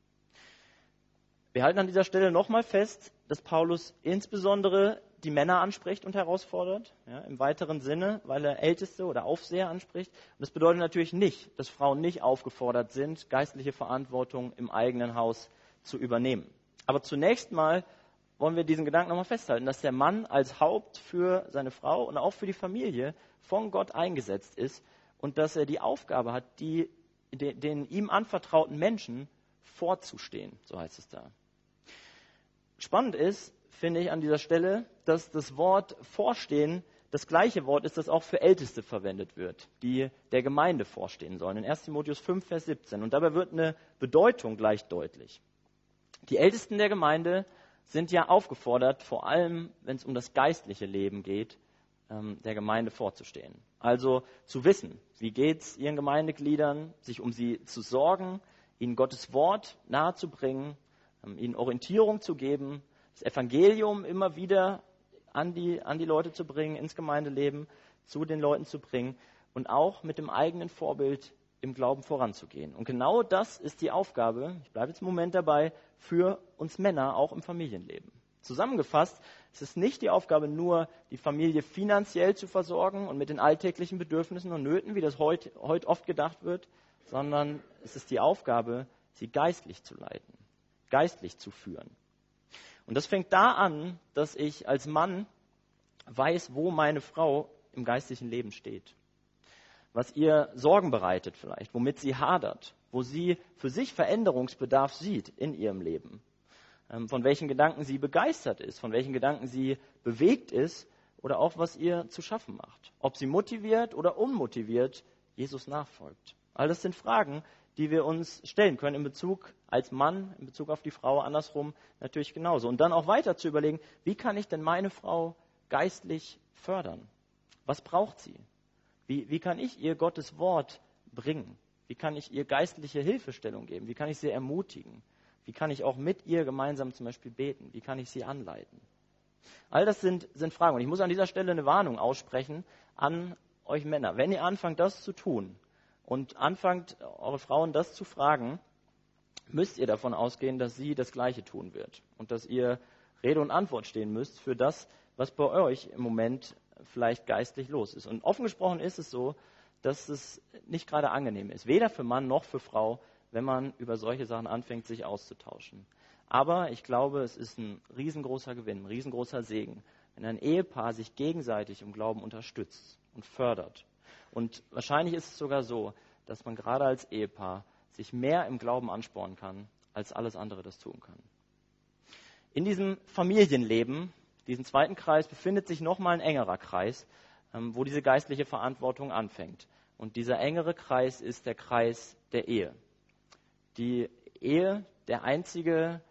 Wir halten an dieser Stelle nochmal fest, dass Paulus insbesondere die Männer anspricht und herausfordert, ja, im weiteren Sinne, weil er Älteste oder Aufseher anspricht. Und das bedeutet natürlich nicht, dass Frauen nicht aufgefordert sind, geistliche Verantwortung im eigenen Haus zu übernehmen. Aber zunächst mal wollen wir diesen Gedanken nochmal festhalten, dass der Mann als Haupt für seine Frau und auch für die Familie von Gott eingesetzt ist und dass er die Aufgabe hat, den ihm anvertrauten Menschen vorzustehen, so heißt es da. Spannend ist, finde ich an dieser Stelle, dass das Wort vorstehen das gleiche Wort ist, das auch für Älteste verwendet wird, die der Gemeinde vorstehen sollen, in 1. Timotheus 5, Vers 17. Und dabei wird eine Bedeutung gleich deutlich. Die Ältesten der Gemeinde sind ja aufgefordert, vor allem, wenn es um das geistliche Leben geht, der Gemeinde vorzustehen. Also zu wissen, wie geht es ihren Gemeindegliedern, sich um sie zu sorgen, ihnen Gottes Wort nahezubringen, ihnen Orientierung zu geben, das Evangelium immer wieder an die Leute zu bringen, ins Gemeindeleben, zu den Leuten zu bringen und auch mit dem eigenen Vorbild im Glauben voranzugehen. Und genau das ist die Aufgabe, ich bleibe jetzt einen Moment dabei, für uns Männer auch im Familienleben. Zusammengefasst, es ist nicht die Aufgabe, nur die Familie finanziell zu versorgen und mit den alltäglichen Bedürfnissen und Nöten, wie das heute oft gedacht wird, sondern es ist die Aufgabe, sie geistlich zu leiten, geistlich zu führen. Und das fängt da an, dass ich als Mann weiß, wo meine Frau im geistlichen Leben steht. Was ihr Sorgen bereitet vielleicht, womit sie hadert, wo sie für sich Veränderungsbedarf sieht in ihrem Leben, von welchen Gedanken sie begeistert ist, von welchen Gedanken sie bewegt ist oder auch was ihr zu schaffen macht. Ob sie motiviert oder unmotiviert Jesus nachfolgt. All das sind Fragen, die wir uns stellen können in Bezug als Mann, in Bezug auf die Frau, andersrum natürlich genauso. Und dann auch weiter zu überlegen, wie kann ich denn meine Frau geistlich fördern? Was braucht sie? Wie kann ich ihr Gottes Wort bringen? Wie kann ich ihr geistliche Hilfestellung geben? Wie kann ich sie ermutigen? Wie kann ich auch mit ihr gemeinsam zum Beispiel beten? Wie kann ich sie anleiten? All das sind Fragen. Und ich muss an dieser Stelle eine Warnung aussprechen an euch Männer. Wenn ihr anfangt, das zu tun und anfangt, eure Frauen das zu fragen, müsst ihr davon ausgehen, dass sie das Gleiche tun wird. Und dass ihr Rede und Antwort stehen müsst für das, was bei euch im Moment vielleicht geistlich los ist. Und offen gesprochen ist es so, dass es nicht gerade angenehm ist. Weder für Mann noch für Frau, wenn man über solche Sachen anfängt, sich auszutauschen. Aber ich glaube, es ist ein riesengroßer Gewinn, ein riesengroßer Segen, wenn ein Ehepaar sich gegenseitig im Glauben unterstützt und fördert. Und wahrscheinlich ist es sogar so, dass man gerade als Ehepaar sich mehr im Glauben anspornen kann, als alles andere das tun kann. In diesem Familienleben, diesen zweiten Kreis, befindet sich nochmal ein engerer Kreis, wo diese geistliche Verantwortung anfängt. Und dieser engere Kreis ist der Kreis der Ehe. Die Ehe, die einzige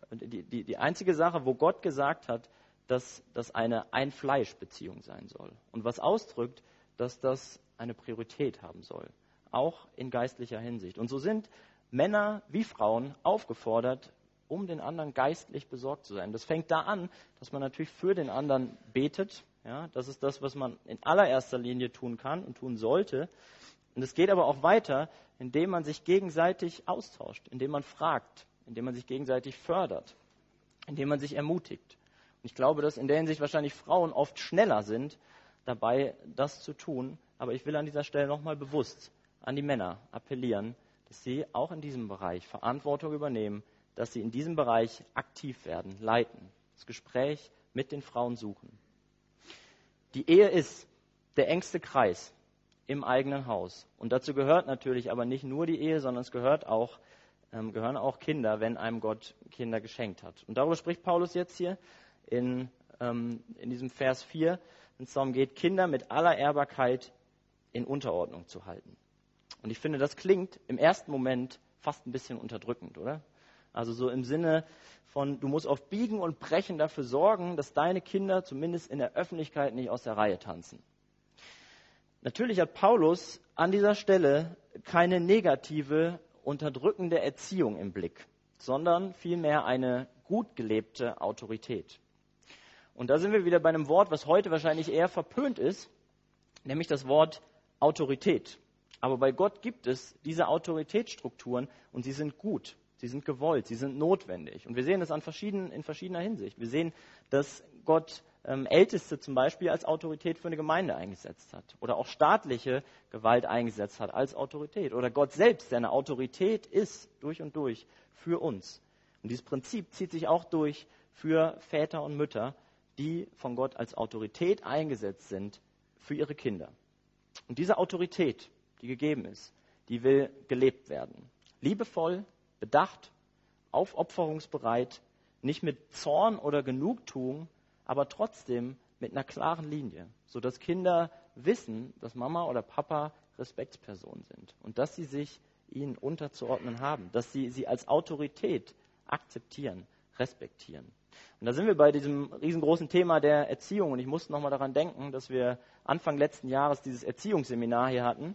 Sache, wo Gott gesagt hat, dass das eine Ein-Fleisch-Beziehung sein soll. Und was ausdrückt, dass das eine Priorität haben soll, auch in geistlicher Hinsicht. Und so sind Männer wie Frauen aufgefordert, um den anderen geistlich besorgt zu sein. Das fängt da an, dass man natürlich für den anderen betet. Ja, das ist das, was man in allererster Linie tun kann und tun sollte. Und es geht aber auch weiter, indem man sich gegenseitig austauscht, indem man fragt, indem man sich gegenseitig fördert, indem man sich ermutigt. Und ich glaube, dass in der Hinsicht wahrscheinlich Frauen oft schneller sind, dabei das zu tun. Aber ich will an dieser Stelle nochmal bewusst an die Männer appellieren, dass sie auch in diesem Bereich Verantwortung übernehmen, dass sie in diesem Bereich aktiv werden, leiten, das Gespräch mit den Frauen suchen. Die Ehe ist der engste Kreis im eigenen Haus. Und dazu gehört natürlich aber nicht nur die Ehe, sondern es gehören auch Kinder, wenn einem Gott Kinder geschenkt hat. Und darüber spricht Paulus jetzt hier in diesem Vers 4, wenn es darum geht, Kinder mit aller Ehrbarkeit in Unterordnung zu halten. Und ich finde, das klingt im ersten Moment fast ein bisschen unterdrückend, oder? Also so im Sinne von, du musst auf Biegen und Brechen dafür sorgen, dass deine Kinder zumindest in der Öffentlichkeit nicht aus der Reihe tanzen. Natürlich hat Paulus an dieser Stelle keine negative, unterdrückende Erziehung im Blick, sondern vielmehr eine gut gelebte Autorität. Und da sind wir wieder bei einem Wort, was heute wahrscheinlich eher verpönt ist, nämlich das Wort Autorität. Aber bei Gott gibt es diese Autoritätsstrukturen und sie sind gut, sie sind gewollt, sie sind notwendig. Und wir sehen das in verschiedener Hinsicht. Wir sehen, dass Gott Älteste zum Beispiel als Autorität für eine Gemeinde eingesetzt hat oder auch staatliche Gewalt eingesetzt hat als Autorität. Oder Gott selbst, der eine Autorität ist, durch und durch für uns. Und dieses Prinzip zieht sich auch durch für Väter und Mütter, die von Gott als Autorität eingesetzt sind für ihre Kinder. Und diese Autorität, die gegeben ist, die will gelebt werden. Liebevoll, bedacht, aufopferungsbereit, nicht mit Zorn oder Genugtuung, aber trotzdem mit einer klaren Linie, sodass Kinder wissen, dass Mama oder Papa Respektspersonen sind und dass sie sich ihnen unterzuordnen haben, dass sie als Autorität akzeptieren, respektieren. Und da sind wir bei diesem riesengroßen Thema der Erziehung. Und ich musste nochmal daran denken, dass wir Anfang letzten Jahres dieses Erziehungsseminar hier hatten,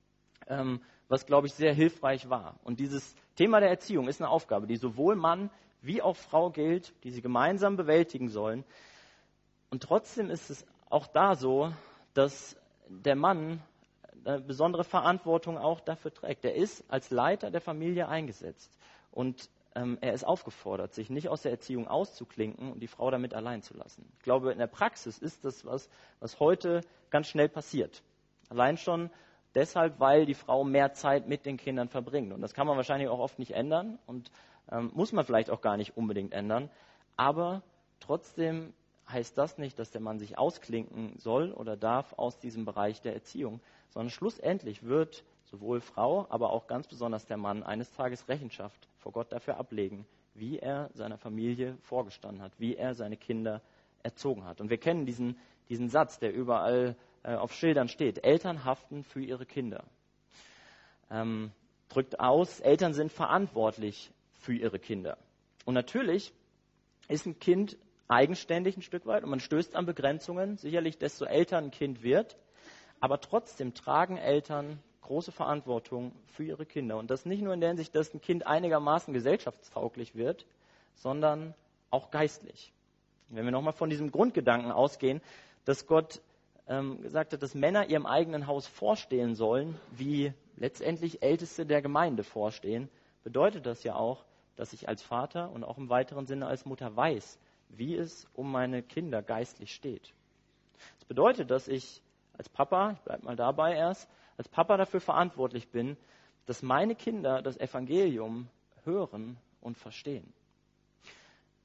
was, glaube ich, sehr hilfreich war. Und dieses Thema der Erziehung ist eine Aufgabe, die sowohl Mann wie auch Frau gilt, die sie gemeinsam bewältigen sollen. Und trotzdem ist es auch da so, dass der Mann eine besondere Verantwortung auch dafür trägt. Er ist als Leiter der Familie eingesetzt. Und er ist aufgefordert, sich nicht aus der Erziehung auszuklinken und die Frau damit allein zu lassen. Ich glaube, in der Praxis ist das was heute ganz schnell passiert. Allein schon deshalb, weil die Frau mehr Zeit mit den Kindern verbringt. Und das kann man wahrscheinlich auch oft nicht ändern und muss man vielleicht auch gar nicht unbedingt ändern. Aber trotzdem heißt das nicht, dass der Mann sich ausklinken soll oder darf aus diesem Bereich der Erziehung, sondern schlussendlich wird sowohl Frau, aber auch ganz besonders der Mann eines Tages Rechenschaft vor Gott dafür ablegen, wie er seiner Familie vorgestanden hat, wie er seine Kinder erzogen hat. Und wir kennen diesen Satz, der überall auf Schildern steht. Eltern haften für ihre Kinder. Drückt aus, Eltern sind verantwortlich für ihre Kinder. Und natürlich ist ein Kind eigenständig ein Stück weit und man stößt an Begrenzungen, sicherlich desto älter ein Kind wird, aber trotzdem tragen Eltern große Verantwortung für ihre Kinder. Und das nicht nur in der Hinsicht, dass ein Kind einigermaßen gesellschaftstauglich wird, sondern auch geistlich. Wenn wir nochmal von diesem Grundgedanken ausgehen, dass Gott gesagt hat, dass Männer ihrem eigenen Haus vorstehen sollen, wie letztendlich Älteste der Gemeinde vorstehen, bedeutet das ja auch, dass ich als Vater und auch im weiteren Sinne als Mutter weiß, wie es um meine Kinder geistlich steht. Das bedeutet, dass ich als Papa, ich bleibe mal dabei erst, als Papa dafür verantwortlich bin, dass meine Kinder das Evangelium hören und verstehen.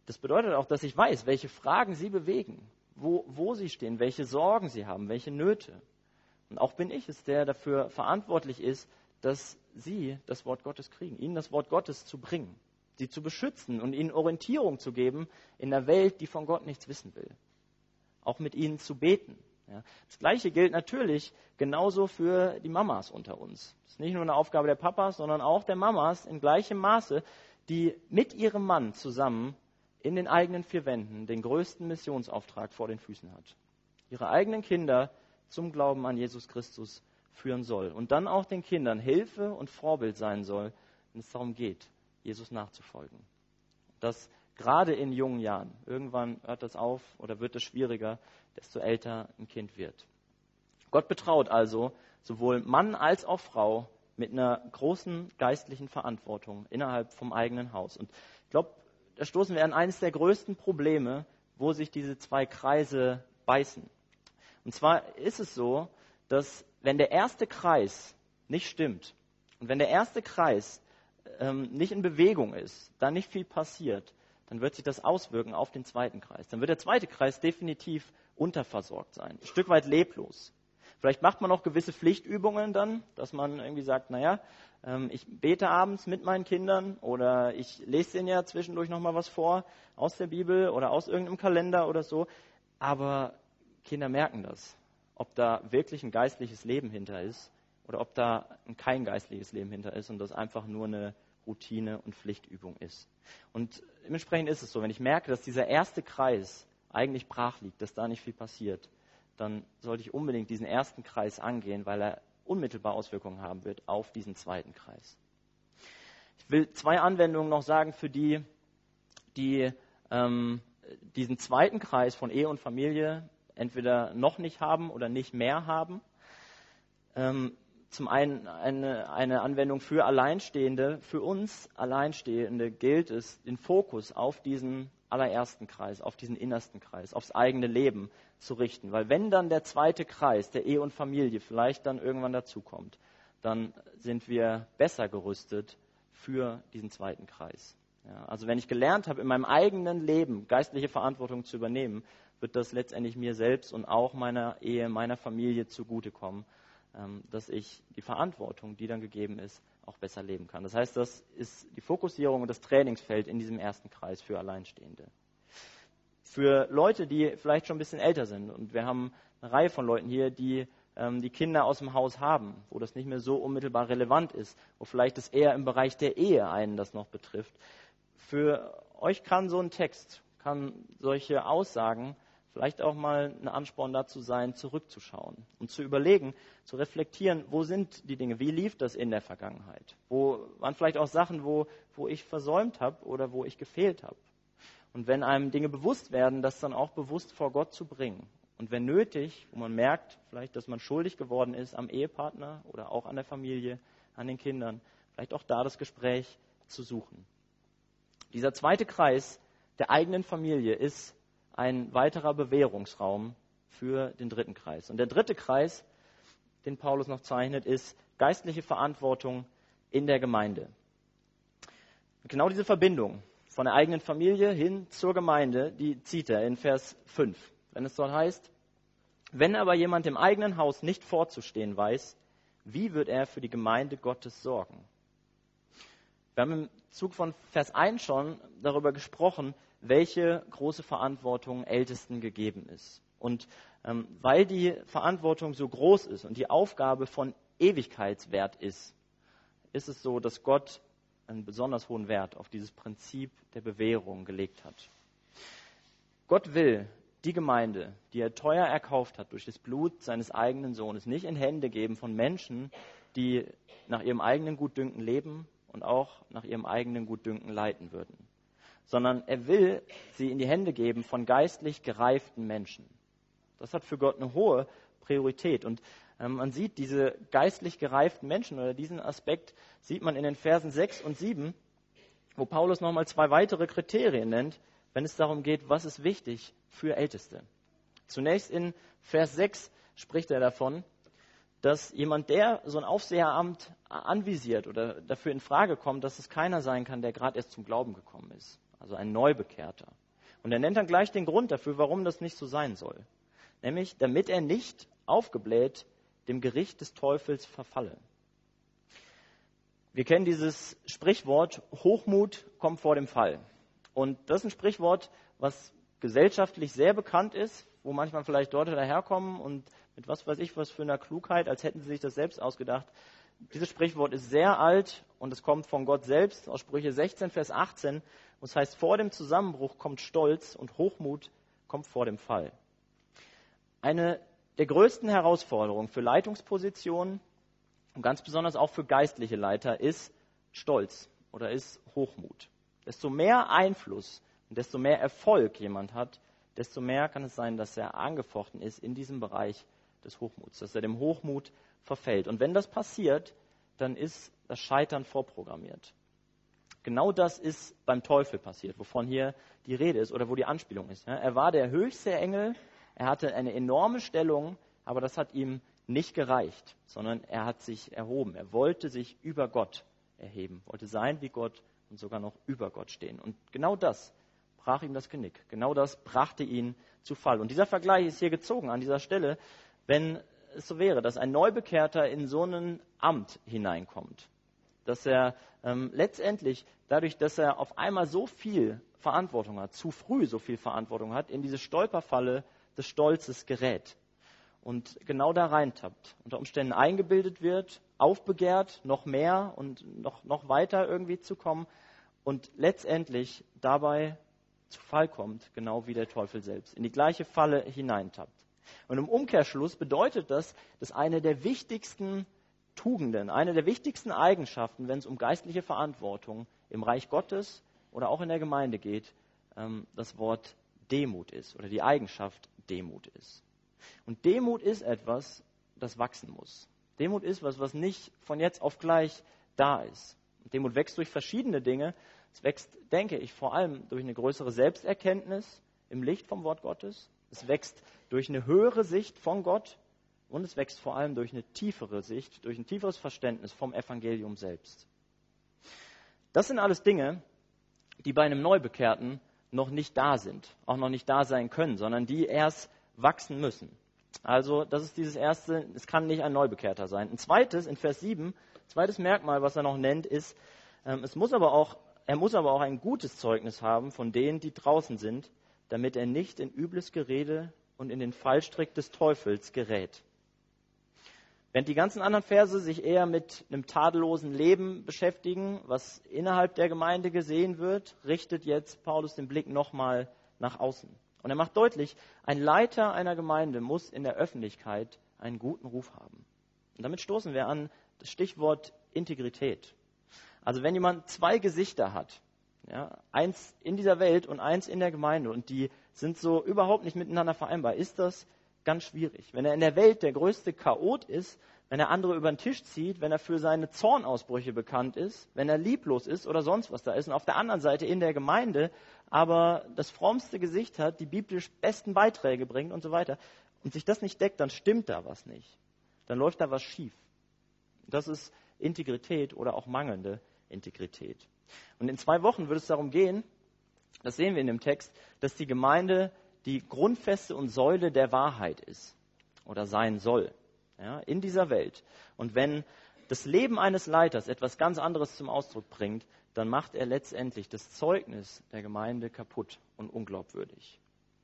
Das bedeutet auch, dass ich weiß, welche Fragen sie bewegen, wo sie stehen, welche Sorgen sie haben, welche Nöte. Und auch bin ich es, der dafür verantwortlich ist, dass sie das Wort Gottes kriegen, ihnen das Wort Gottes zu bringen, sie zu beschützen und ihnen Orientierung zu geben in einer Welt, die von Gott nichts wissen will. Auch mit ihnen zu beten. Ja. Das Gleiche gilt natürlich genauso für die Mamas unter uns. Das ist nicht nur eine Aufgabe der Papas, sondern auch der Mamas in gleichem Maße, die mit ihrem Mann zusammen in den eigenen vier Wänden den größten Missionsauftrag vor den Füßen hat. Ihre eigenen Kinder zum Glauben an Jesus Christus führen soll und dann auch den Kindern Hilfe und Vorbild sein soll, wenn es darum geht, Jesus nachzufolgen. Das gerade in jungen Jahren. Irgendwann hört das auf oder wird es schwieriger, desto älter ein Kind wird. Gott betraut also sowohl Mann als auch Frau mit einer großen geistlichen Verantwortung innerhalb vom eigenen Haus. Und ich glaube, da stoßen wir an eines der größten Probleme, wo sich diese zwei Kreise beißen. Und zwar ist es so, dass wenn der erste Kreis nicht stimmt und wenn der erste Kreis nicht in Bewegung ist, da nicht viel passiert, dann wird sich das auswirken auf den zweiten Kreis. Dann wird der zweite Kreis definitiv unterversorgt sein, ein Stück weit leblos. Vielleicht macht man auch gewisse Pflichtübungen dann, dass man irgendwie sagt, ich bete abends mit meinen Kindern oder ich lese denen ja zwischendurch nochmal was vor aus der Bibel oder aus irgendeinem Kalender oder so. Aber Kinder merken das, ob da wirklich ein geistliches Leben hinter ist oder ob da kein geistliches Leben hinter ist und das einfach nur eine Routine und Pflichtübung ist. Und dementsprechend ist es so, wenn ich merke, dass dieser erste Kreis eigentlich brach liegt, dass da nicht viel passiert, dann sollte ich unbedingt diesen ersten Kreis angehen, weil er unmittelbar Auswirkungen haben wird auf diesen zweiten Kreis. Ich will 2 Anwendungen noch sagen für die diesen zweiten Kreis von Ehe und Familie entweder noch nicht haben oder nicht mehr haben. Zum einen eine Anwendung für Alleinstehende. Für uns Alleinstehende gilt es, den Fokus auf diesen allerersten Kreis, auf diesen innersten Kreis, aufs eigene Leben zu richten. Weil wenn dann der zweite Kreis, der Ehe und Familie, vielleicht dann irgendwann dazukommt, dann sind wir besser gerüstet für diesen zweiten Kreis. Ja, also wenn ich gelernt habe, in meinem eigenen Leben geistliche Verantwortung zu übernehmen, wird das letztendlich mir selbst und auch meiner Ehe, meiner Familie zugutekommen, dass ich die Verantwortung, die dann gegeben ist, auch besser leben kann. Das heißt, das ist die Fokussierung und das Trainingsfeld in diesem ersten Kreis für Alleinstehende. Für Leute, die vielleicht schon ein bisschen älter sind, und wir haben eine Reihe von Leuten hier, die die Kinder aus dem Haus haben, wo das nicht mehr so unmittelbar relevant ist, wo vielleicht es eher im Bereich der Ehe einen das noch betrifft. Für euch kann so ein Text, kann solche Aussagen vielleicht auch mal ein Ansporn dazu sein, zurückzuschauen und zu überlegen, zu reflektieren, wo sind die Dinge, wie lief das in der Vergangenheit? Wo waren vielleicht auch Sachen, wo ich versäumt habe oder wo ich gefehlt habe? Und wenn einem Dinge bewusst werden, das dann auch bewusst vor Gott zu bringen. Und wenn nötig, wo man merkt, vielleicht, dass man schuldig geworden ist am Ehepartner oder auch an der Familie, an den Kindern, vielleicht auch da das Gespräch zu suchen. Dieser zweite Kreis der eigenen Familie ist ein weiterer Bewährungsraum für den dritten Kreis. Und der dritte Kreis, den Paulus noch zeichnet, ist geistliche Verantwortung in der Gemeinde. Und genau diese Verbindung von der eigenen Familie hin zur Gemeinde, die zieht er in Vers 5, wenn es dort heißt, wenn aber jemand im eigenen Haus nicht vorzustehen weiß, wie wird er für die Gemeinde Gottes sorgen? Wir haben im Zug von Vers 1 schon darüber gesprochen, welche große Verantwortung Ältesten gegeben ist. Und weil die Verantwortung so groß ist und die Aufgabe von Ewigkeitswert ist es so, dass Gott einen besonders hohen Wert auf dieses Prinzip der Bewährung gelegt hat. Gott will die Gemeinde, die er teuer erkauft hat durch das Blut seines eigenen Sohnes, nicht in Hände geben von Menschen, die nach ihrem eigenen Gutdünken leben und auch nach ihrem eigenen Gutdünken leiten würden, sondern er will sie in die Hände geben von geistlich gereiften Menschen. Das hat für Gott eine hohe Priorität. Und man sieht diese geistlich gereiften Menschen oder diesen Aspekt sieht man in den Versen 6 und 7, wo Paulus nochmal 2 weitere Kriterien nennt, wenn es darum geht, was ist wichtig für Älteste. Zunächst in Vers 6 spricht er davon, dass jemand, der so ein Aufseheramt anvisiert oder dafür in Frage kommt, dass es keiner sein kann, der gerade erst zum Glauben gekommen ist, also ein Neubekehrter. Und er nennt dann gleich den Grund dafür, warum das nicht so sein soll. Nämlich, damit er nicht aufgebläht dem Gericht des Teufels verfalle. Wir kennen dieses Sprichwort, Hochmut kommt vor dem Fall. Und das ist ein Sprichwort, was gesellschaftlich sehr bekannt ist, wo manchmal vielleicht Leute daherkommen und mit was weiß ich was für einer Klugheit, als hätten sie sich das selbst ausgedacht. Dieses Sprichwort ist sehr alt und es kommt von Gott selbst, aus Sprüche 16, Vers 18. Und es heißt, vor dem Zusammenbruch kommt Stolz und Hochmut kommt vor dem Fall. Eine der größten Herausforderungen für Leitungspositionen und ganz besonders auch für geistliche Leiter ist Stolz oder ist Hochmut. Desto mehr Einfluss und desto mehr Erfolg jemand hat, desto mehr kann es sein, dass er angefochten ist in diesem Bereich des Hochmuts, dass er dem Hochmut verfällt. Und wenn das passiert, dann ist das Scheitern vorprogrammiert. Genau das ist beim Teufel passiert, wovon hier die Rede ist oder wo die Anspielung ist. Er war der höchste Engel, er hatte eine enorme Stellung, aber das hat ihm nicht gereicht, sondern er hat sich erhoben. Er wollte sich über Gott erheben, wollte sein wie Gott und sogar noch über Gott stehen. Und genau das brach ihm das Genick. Genau das brachte ihn zu Fall. Und dieser Vergleich ist hier gezogen an dieser Stelle, wenn es so wäre, dass ein Neubekehrter in so ein Amt hineinkommt, dass er letztendlich, dadurch, dass er auf einmal so viel Verantwortung hat, zu früh so viel Verantwortung hat, in diese Stolperfalle des Stolzes gerät und genau da reintappt, unter Umständen eingebildet wird, aufbegehrt, noch mehr und noch weiter irgendwie zu kommen und letztendlich dabei zu Fall kommt, genau wie der Teufel selbst, in die gleiche Falle hineintappt. Und im Umkehrschluss bedeutet das, dass eine der wichtigsten Tugenden, eine der wichtigsten Eigenschaften, wenn es um geistliche Verantwortung im Reich Gottes oder auch in der Gemeinde geht, das Wort Demut ist oder die Eigenschaft Demut ist. Und Demut ist etwas, das wachsen muss. Demut ist was nicht von jetzt auf gleich da ist. Und Demut wächst durch verschiedene Dinge. Es wächst, denke ich, vor allem durch eine größere Selbsterkenntnis im Licht vom Wort Gottes. Es wächst durch eine höhere Sicht von Gott. Und es wächst vor allem durch eine tiefere Sicht, durch ein tieferes Verständnis vom Evangelium selbst. Das sind alles Dinge, die bei einem Neubekehrten noch nicht da sind, auch noch nicht da sein können, sondern die erst wachsen müssen. Also das ist dieses erste, es kann nicht ein Neubekehrter sein. Ein zweites, in Vers 7, zweites Merkmal, was er noch nennt, ist, er muss aber auch ein gutes Zeugnis haben von denen, die draußen sind, damit er nicht in übles Gerede und in den Fallstrick des Teufels gerät. Während die ganzen anderen Verse sich eher mit einem tadellosen Leben beschäftigen, was innerhalb der Gemeinde gesehen wird, richtet jetzt Paulus den Blick nochmal nach außen. Und er macht deutlich, ein Leiter einer Gemeinde muss in der Öffentlichkeit einen guten Ruf haben. Und damit stoßen wir an das Stichwort Integrität. Also wenn jemand zwei Gesichter hat, ja, eins in dieser Welt und eins in der Gemeinde und die sind so überhaupt nicht miteinander vereinbar, ist das ganz schwierig. Wenn er in der Welt der größte Chaot ist, wenn er andere über den Tisch zieht, wenn er für seine Zornausbrüche bekannt ist, wenn er lieblos ist oder sonst was da ist und auf der anderen Seite in der Gemeinde aber das frommste Gesicht hat, die biblisch besten Beiträge bringt und so weiter und sich das nicht deckt, dann stimmt da was nicht. Dann läuft da was schief. Das ist Integrität oder auch mangelnde Integrität. Und in 2 Wochen wird es darum gehen, das sehen wir in dem Text, dass die Gemeinde die Grundfeste und Säule der Wahrheit ist oder sein soll, ja, in dieser Welt. Und wenn das Leben eines Leiters etwas ganz anderes zum Ausdruck bringt, dann macht er letztendlich das Zeugnis der Gemeinde kaputt und unglaubwürdig.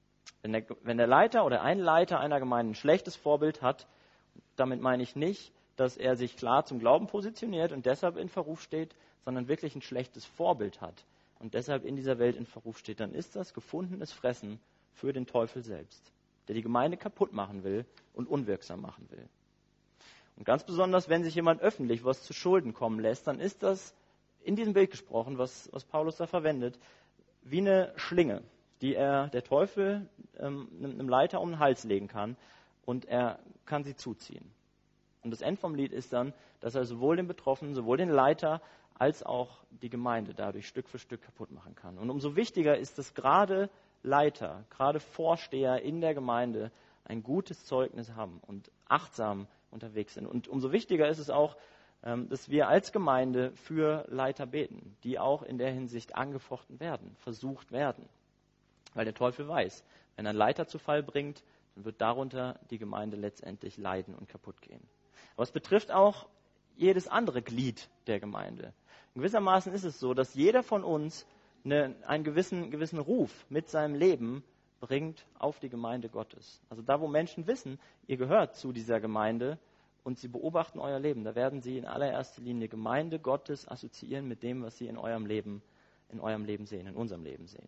Wenn der Leiter oder ein Leiter einer Gemeinde ein schlechtes Vorbild hat, damit meine ich nicht, dass er sich klar zum Glauben positioniert und deshalb in Verruf steht, sondern wirklich ein schlechtes Vorbild hat und deshalb in dieser Welt in Verruf steht, dann ist das gefundenes Fressen für den Teufel selbst, der die Gemeinde kaputt machen will und unwirksam machen will. Und ganz besonders, wenn sich jemand öffentlich was zu Schulden kommen lässt, dann ist das in diesem Bild gesprochen, was Paulus da verwendet, wie eine Schlinge, die der Teufel einem Leiter um den Hals legen kann und er kann sie zuziehen. Und das Ende vom Lied ist dann, dass er sowohl den Betroffenen, sowohl den Leiter, als auch die Gemeinde dadurch Stück für Stück kaputt machen kann. Und umso wichtiger ist es gerade Leiter, gerade Vorsteher in der Gemeinde ein gutes Zeugnis haben und achtsam unterwegs sind. Und umso wichtiger ist es auch, dass wir als Gemeinde für Leiter beten, die auch in der Hinsicht angefochten werden, versucht werden. Weil der Teufel weiß, wenn er einen Leiter zu Fall bringt, dann wird darunter die Gemeinde letztendlich leiden und kaputt gehen. Aber es betrifft auch jedes andere Glied der Gemeinde. In gewissermaßen ist es so, dass jeder von uns einen gewissen Ruf mit seinem Leben bringt auf die Gemeinde Gottes. Also da, wo Menschen wissen, ihr gehört zu dieser Gemeinde und sie beobachten euer Leben, da werden sie in allererster Linie Gemeinde Gottes assoziieren mit dem, was sie in eurem Leben sehen, in unserem Leben sehen.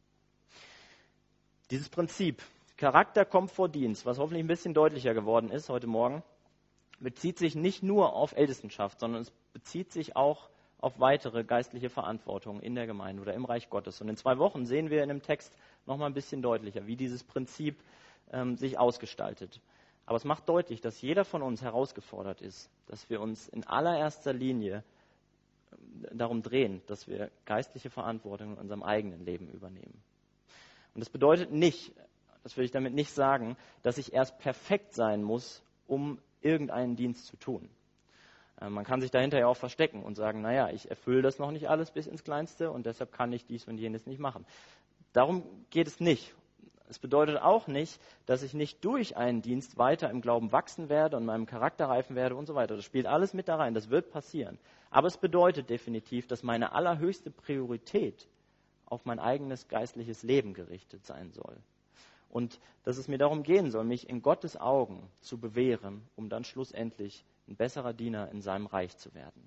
Dieses Prinzip, Charakter kommt vor Dienst, was hoffentlich ein bisschen deutlicher geworden ist heute Morgen, bezieht sich nicht nur auf Ältestenschaft, sondern es bezieht sich auch auf weitere geistliche Verantwortung in der Gemeinde oder im Reich Gottes. Und in 2 Wochen sehen wir in dem Text nochmal ein bisschen deutlicher, wie dieses Prinzip sich ausgestaltet. Aber es macht deutlich, dass jeder von uns herausgefordert ist, dass wir uns in allererster Linie darum drehen, dass wir geistliche Verantwortung in unserem eigenen Leben übernehmen. Und das bedeutet nicht, das will ich damit nicht sagen, dass ich erst perfekt sein muss, um irgendeinen Dienst zu tun. Man kann sich dahinter ja auch verstecken und sagen, naja, ich erfülle das noch nicht alles bis ins Kleinste und deshalb kann ich dies und jenes nicht machen. Darum geht es nicht. Es bedeutet auch nicht, dass ich nicht durch einen Dienst weiter im Glauben wachsen werde und meinem Charakter reifen werde und so weiter. Das spielt alles mit da rein, das wird passieren. Aber es bedeutet definitiv, dass meine allerhöchste Priorität auf mein eigenes geistliches Leben gerichtet sein soll. Und dass es mir darum gehen soll, mich in Gottes Augen zu bewähren, um dann schlussendlich ein besserer Diener in seinem Reich zu werden.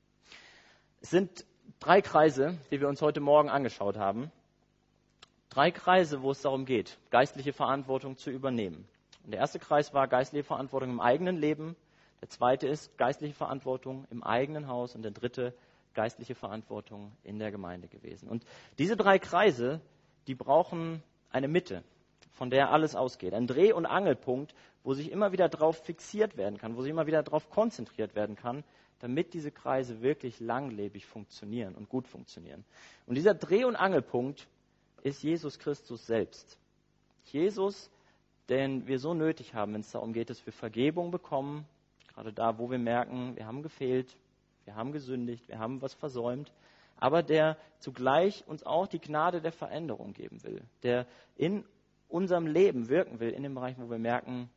Es sind 3 Kreise, die wir uns heute Morgen angeschaut haben. 3 Kreise, wo es darum geht, geistliche Verantwortung zu übernehmen. Und der erste Kreis war geistliche Verantwortung im eigenen Leben. Der zweite ist geistliche Verantwortung im eigenen Haus. Und der dritte geistliche Verantwortung in der Gemeinde gewesen. Und diese 3 Kreise, die brauchen eine Mitte, von der alles ausgeht. Ein Dreh- und Angelpunkt, wo sich immer wieder darauf fixiert werden kann, wo sich immer wieder darauf konzentriert werden kann, damit diese Kreise wirklich langlebig funktionieren und gut funktionieren. Und dieser Dreh- und Angelpunkt ist Jesus Christus selbst. Jesus, den wir so nötig haben, wenn es darum geht, dass wir Vergebung bekommen, gerade da, wo wir merken, wir haben gefehlt, wir haben gesündigt, wir haben was versäumt, aber der zugleich uns auch die Gnade der Veränderung geben will, der in unserem Leben wirken will, in dem Bereich, wo wir merken,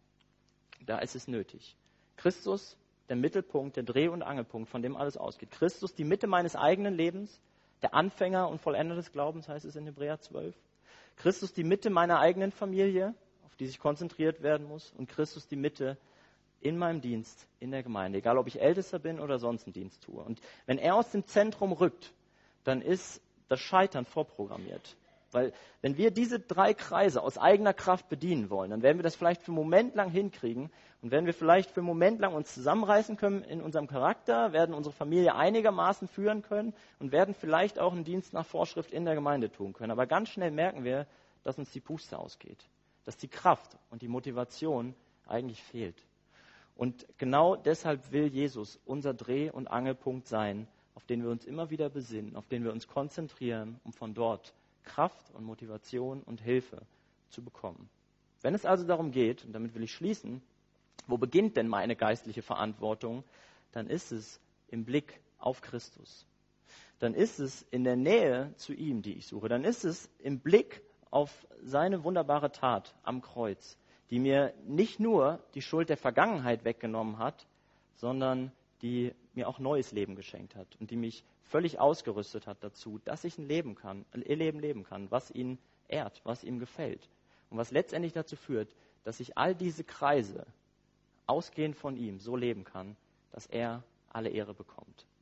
da ist es nötig. Christus, der Mittelpunkt, der Dreh- und Angelpunkt, von dem alles ausgeht. Christus, die Mitte meines eigenen Lebens, der Anfänger und Vollender des Glaubens, heißt es in Hebräer 12. Christus, die Mitte meiner eigenen Familie, auf die sich konzentriert werden muss. Und Christus, die Mitte in meinem Dienst, in der Gemeinde, egal ob ich Ältester bin oder sonst einen Dienst tue. Und wenn er aus dem Zentrum rückt, dann ist das Scheitern vorprogrammiert. Weil wenn wir diese 3 Kreise aus eigener Kraft bedienen wollen, dann werden wir das vielleicht für einen Moment lang hinkriegen und werden wir vielleicht für einen Moment lang uns zusammenreißen können in unserem Charakter, werden unsere Familie einigermaßen führen können und werden vielleicht auch einen Dienst nach Vorschrift in der Gemeinde tun können. Aber ganz schnell merken wir, dass uns die Puste ausgeht, dass die Kraft und die Motivation eigentlich fehlt. Und genau deshalb will Jesus unser Dreh- und Angelpunkt sein, auf den wir uns immer wieder besinnen, auf den wir uns konzentrieren, um von dort Kraft und Motivation und Hilfe zu bekommen. Wenn es also darum geht, und damit will ich schließen, wo beginnt denn meine geistliche Verantwortung, dann ist es im Blick auf Christus. Dann ist es in der Nähe zu ihm, die ich suche. Dann ist es im Blick auf seine wunderbare Tat am Kreuz, die mir nicht nur die Schuld der Vergangenheit weggenommen hat, sondern die mir auch neues Leben geschenkt hat und die mich völlig ausgerüstet hat dazu, dass ich ein Leben leben kann, was ihn ehrt, was ihm gefällt. Und was letztendlich dazu führt, dass ich all diese Kreise ausgehend von ihm so leben kann, dass er alle Ehre bekommt.